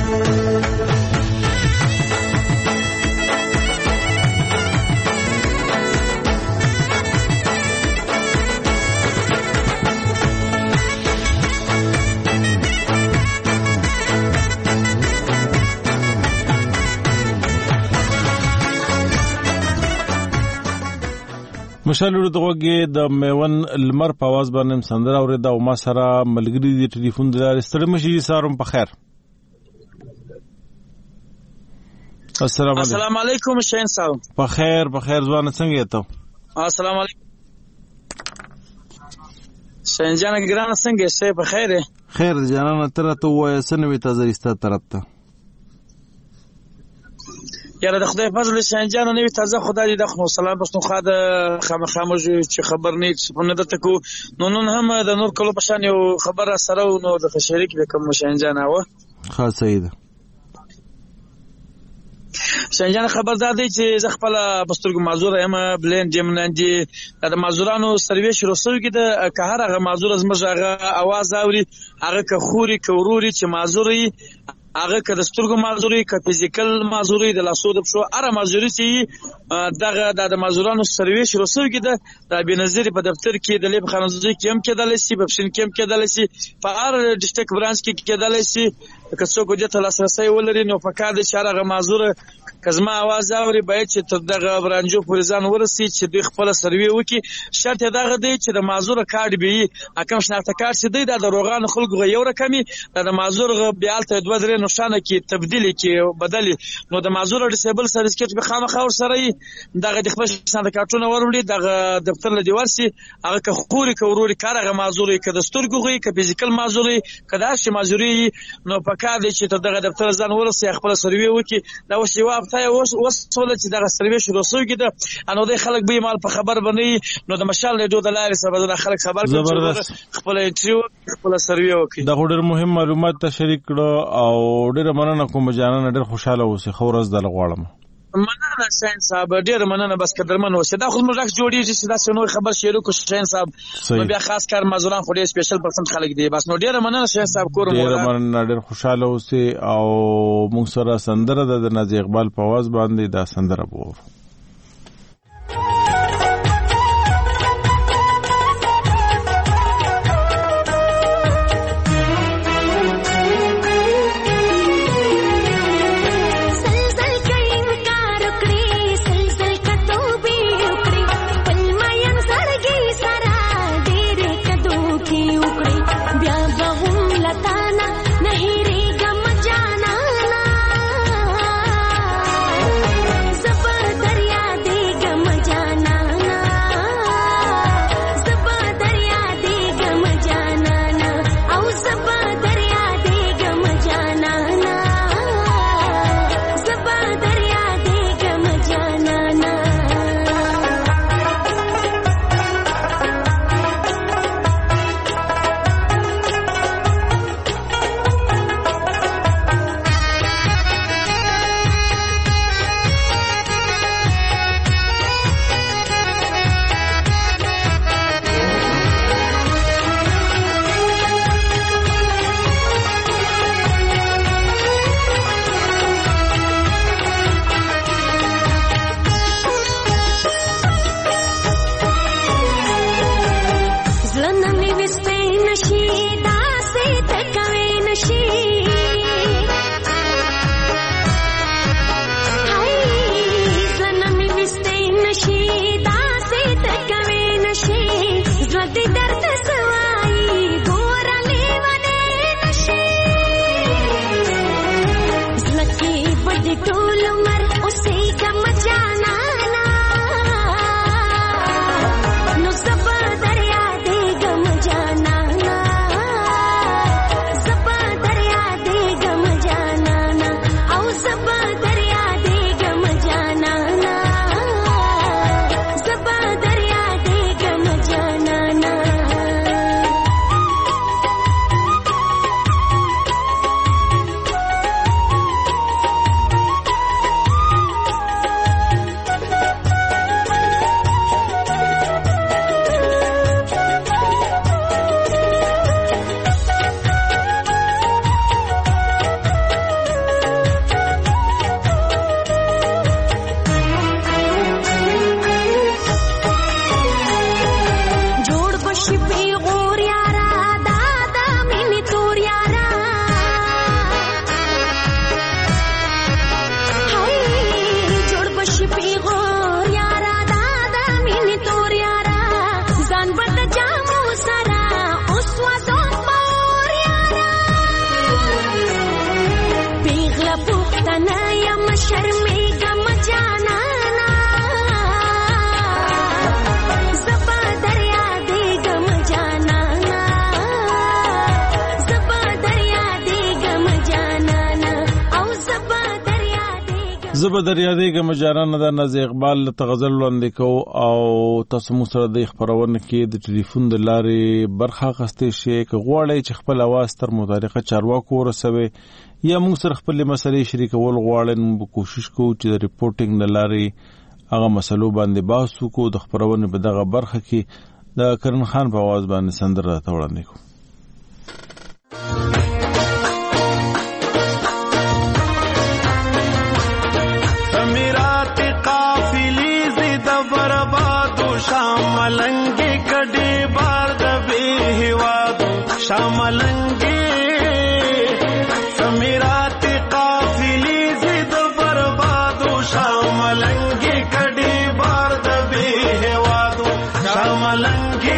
مشالو دغه د میون لمر په आवाज باندې سندره اوریدا او ما سره ملګری دی ټلیفون دلار ستړي مشي سارم په خیر. السلام علیکم شین صاحب. په خیر ځوان څنګه ته؟ السلام علیکم شین جان ګران څنګه شه په خیر؟ خیر جانانه تر ته وای سنوي تازه ایسته طرف ته یاره د خدای فضل شین جان نوې تازه خدای دې د خو سلام پښتونخوا د خامخامج چې خبر نه څه نه دته کو نن هم د نور کلو په شان یو خبره سره نو د شریک به کوم شین جان او خاص سید شین جان خبردار دی چې ز خپل بسترګو معذور یم بلین جمنندي د معذورانو سروي شروع شوی کې د قهر هغه معذور زمغه आवाज اوري هغه که خوري کوروري چې معذوري هغه که د سترګو معذوري که فزیکل معذوري د لاسو د پښو اره معذوري چې دغه د معذورانو سروي شروع شوی کې د بنظیر په دفتر کې د لیب خانزوی کې هم کېدل شي په پښین کې هم کېدل شي په هر ډیسټریکټ برانچ کې کېدل شي که څوک د لاسرسي ولري نو په کار د شارغه معذور کزما आवाज اوري باید چې تر دغه برانجو پورې ځان ورسي چې دوی خپل سروي وکي شرط دغه دی چې د معذور کارت به حکم شناخته کارت سي دی د روغان خلکو یو رقمي د معذور بیالته دوه درې نشانه کې تبدیلی کې بدلی نو د معذور ډیسیبل سرټیفیکټ به خامخا ور سره دغه د خپل شناخته کارتونه ورولي دغه دفتر له دیوار سي هغه که خوري که وروري کارغه معذوري که د سترګو غي که فزیکل معذوري که د هر شي معذوري نو په پکار دی چې ته دغه دفتر ځان ورسې خپل سروي وکړي. دا اوس یو هفته وسوله چې دغه سروي شروع شوی کېده نو د خلک به مال په خبر بنئ نو د مشال ریډیو د لارې سره د خلک خبر کړي خپل انټریو خپل سروي وکړي. دا ډېر مهم معلومات ته شریک کړو او ډېر مننه کوم جانان ډېر خوشاله اوسې خو ورځ د غواړم. مننه شاهین صاحب ډېر مننه بس قدرمن اوسه. دا خو موږ راځ جوړیږي چې دا څنګه خبر شیرو کو شاهین صاحب نو بیا خاص کار مزوران خو ډېر سپیشل پرسنټ خلک دی بس نو ډېر مننه شاهین صاحب کور مو ډېر مننه ډېر خوشاله اوسه او موږ سره سندره د نازي اقبال په आवाज باندې دا سندره وو. زب دریادې کوم جاران د نازي اقبال ته غزل وړاندې کو او تاسو مو سره د خبرونه کې د ټلیفون د لارې برخه غستې شي ک غواړی چې خپل اواز تر متعلقه چارواکو ورسوي یا موږ سره خپل مسلې شریکول غواړو نو کوشش کوو چې د ریپورتینګ د لارې هغه مسلو باندې بحث وکړو د خبرونه په دغه برخه کې د کرن خان په आवाज باندې سندره ته وړاندې کو. شاملنگی کډې بار د به هوادو شاملنگی سمیرات قافلی زید بربادو شاملنگی کډې بار د به هوادو شاملنگی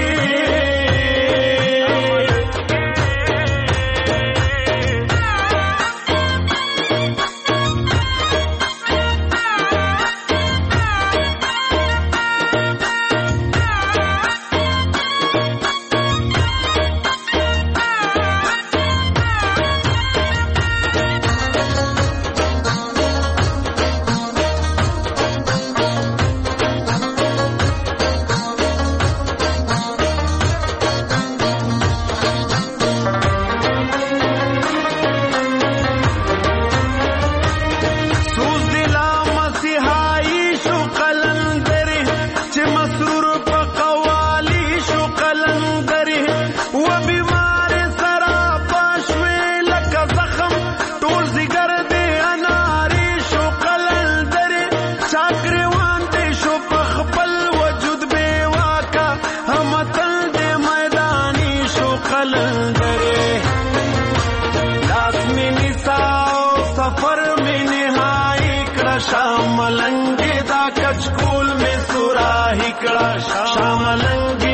قلندرے لاس میں نساؤ سفر میں نہائی کڑا شاملنگی دا کچکول میں سراہی کڑا شاملنگی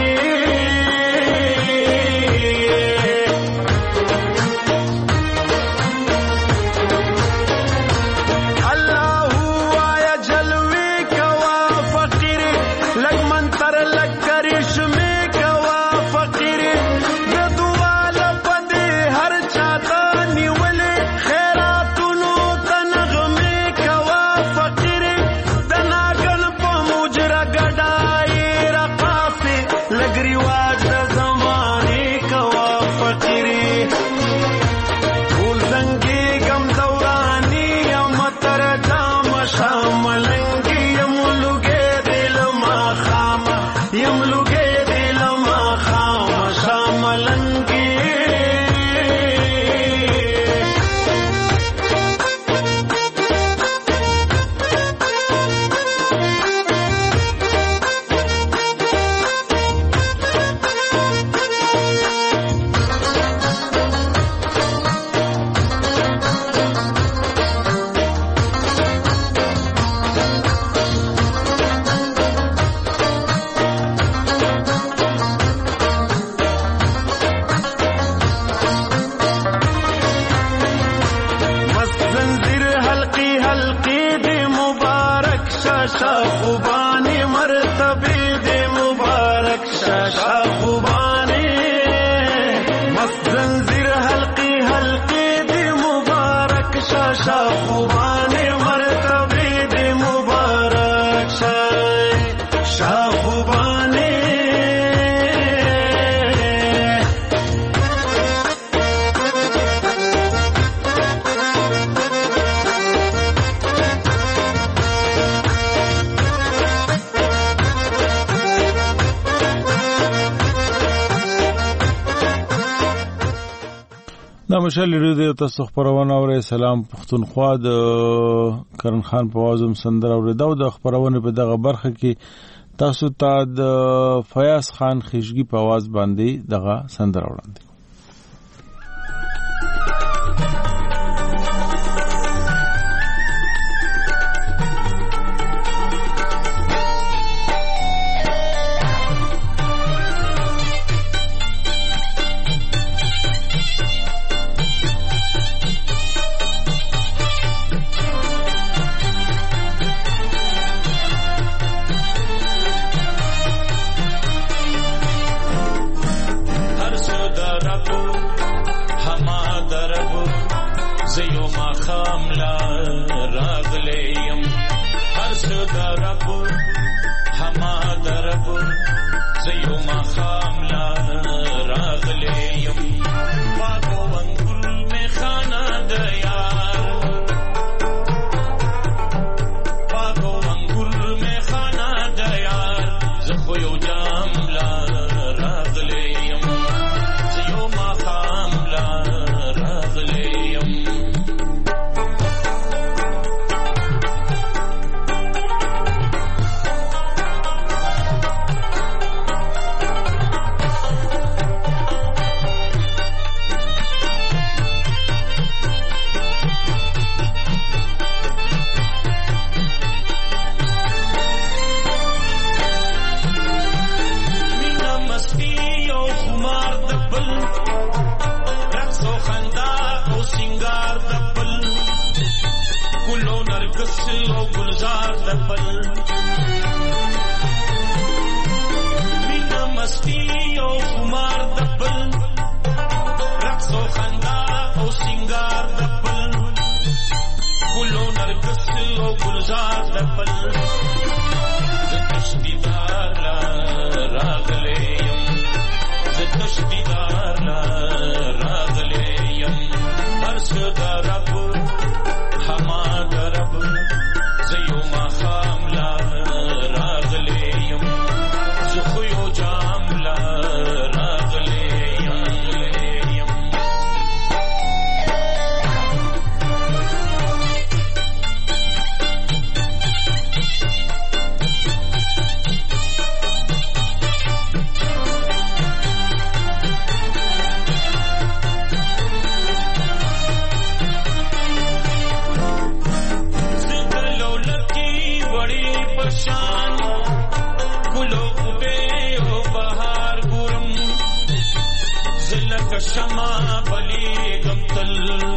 مشال ریډیو د تاسو خبرونه اورئ. سلام پښتونخوا د کرن خان په आवाज هم سندره اوریدا او د خبرونه په دغه برخه کې تاسو ته د فیاض خان خشګي په आवाज باندې دغه سندره وړاندې. شمع بلیږم تل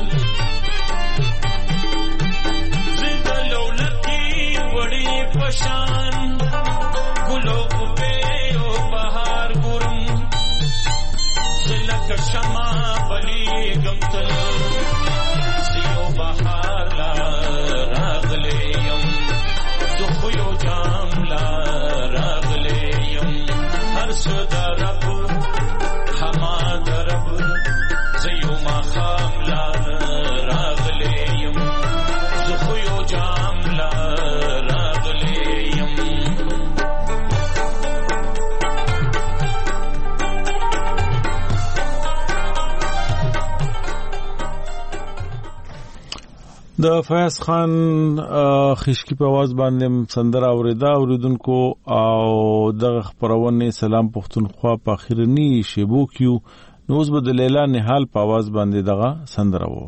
زه د لولکې وړې په شان ګلو په یو بهار ګورم زه لکه شمع بلیږم تل زه یو بهار لا راغلی یم زه خو یو جام لا راغلی یم هر څه د رب هما د رب زه یو ماښام لا راغلی یم زه خو یو جام لا راغلی یم د فیاض خان خشکی په आवाज باندې سندره اوریدا اوریدونکو او دغه خبرونه سلام پښتونخوا په اخرنی شیبو کیو نوز بد لیلا نهال په आवाज باندې دغه سندره وو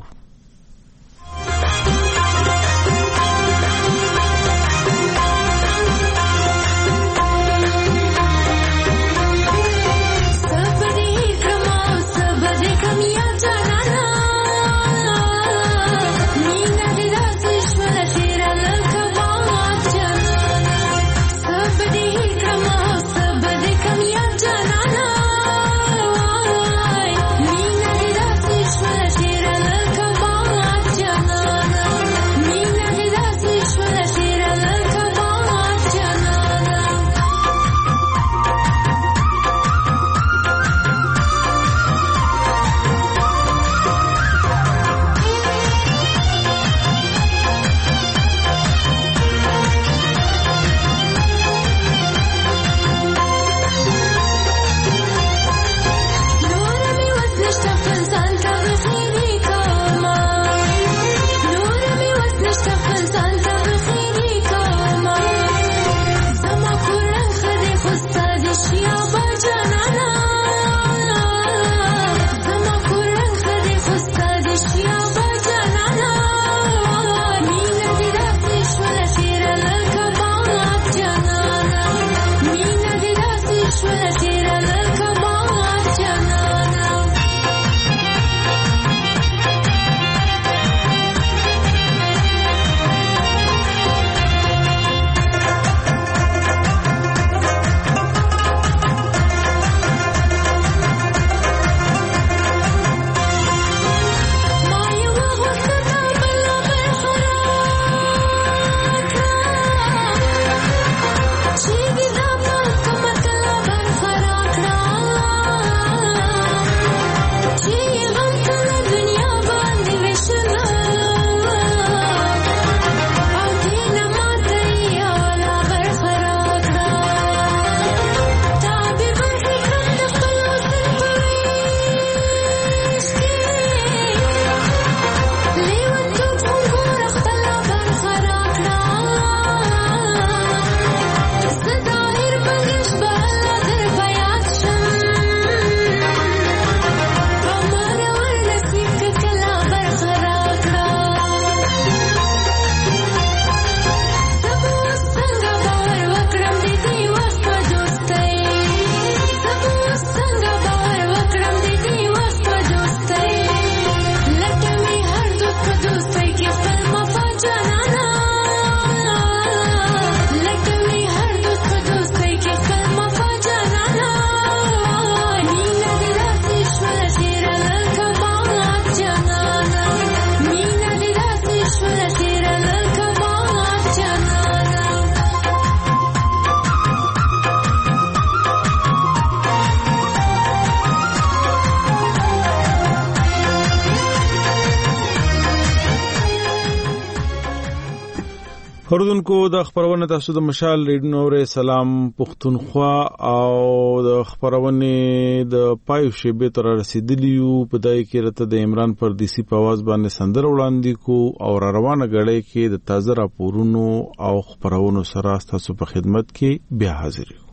اوردونکو د خبرونه تاسو د مشال ریډیو نور سلام پښتونخوا او د خبرونه د پایو شیبه تر رسیدلیو په دای کې رته د عمران پردیسی په आवाज باندې سندر وړاندې کو او روانه غړې کې د تازه راپورونو او خبرونو سره تاسو په خدمت کې بیا حاضر یو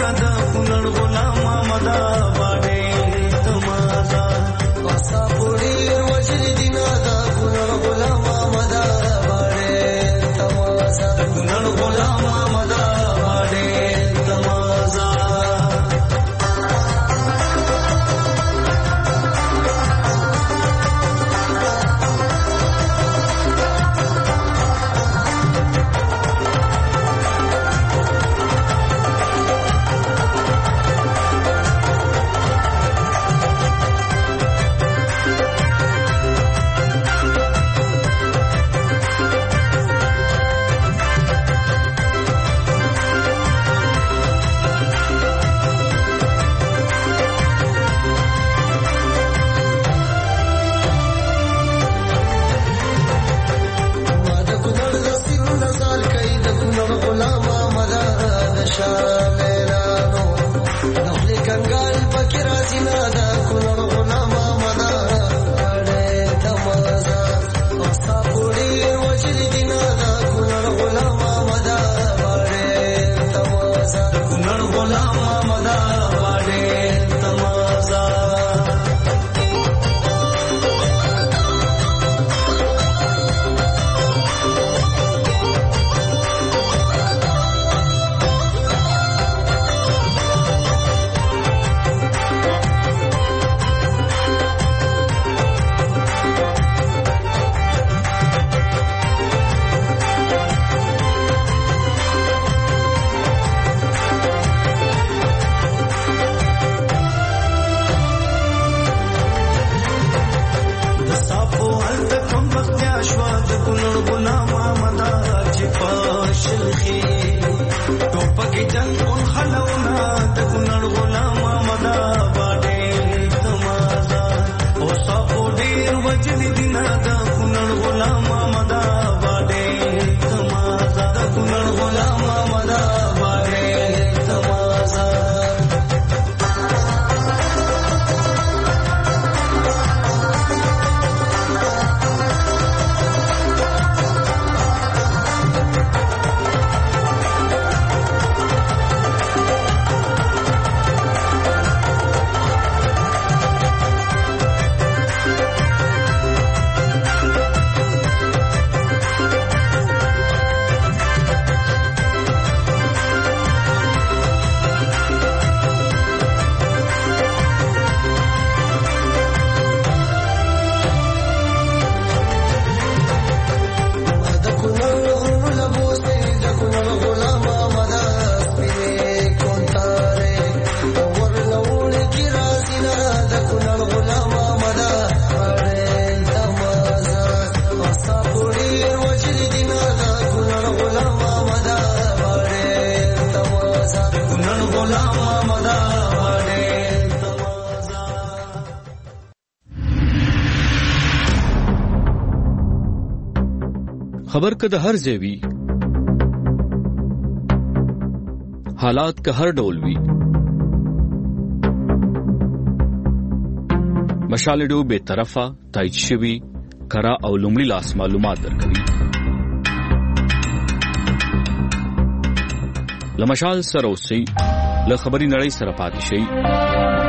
Puri کې جنون خلونا د ګنړ غلام مدا باندې تمازا او صفو ډیر وجد دینا د ګنړ غلام مدا باندې تمازا د ګنړ غلام مدا باندې تمازا خبر که د هر ځای وي حالات که هر ډول وي مشال ډیو به طرفه تایید شوی کرا او لومړی لاس معلومات درکوي لمشال سره اوسئ له خبري نړۍ سره پاتې شئ